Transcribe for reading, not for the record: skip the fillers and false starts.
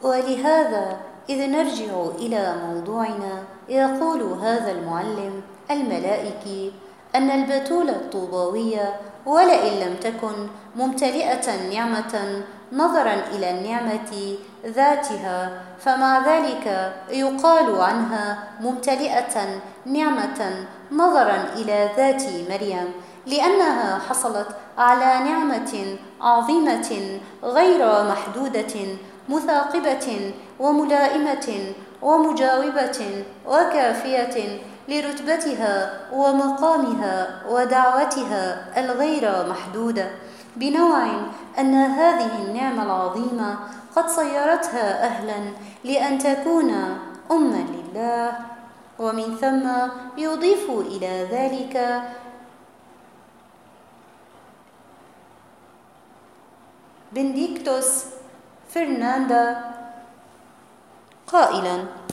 ولهذا إذ نرجع إلى موضوعنا، يقول هذا المعلم الملائكي أن البتول الطوباوية ولئن لم تكن ممتلئة نعمة نظرا إلى النعمة ذاتها، فمع ذلك يقال عنها ممتلئة نعمة نظرا إلى ذات مريم، لأنها حصلت على نعمة عظيمة غير محدودة مثاقبة وملائمة ومجاوبة وكافية لرتبتها ومقامها ودعوتها الغير محدودة، بنوع أن هذه النعمة العظيمة قد صيرتها أهلا لأن تكون أما لله. ومن ثم يضيف إلى ذلك بنديكتوس فرناندا قائلا: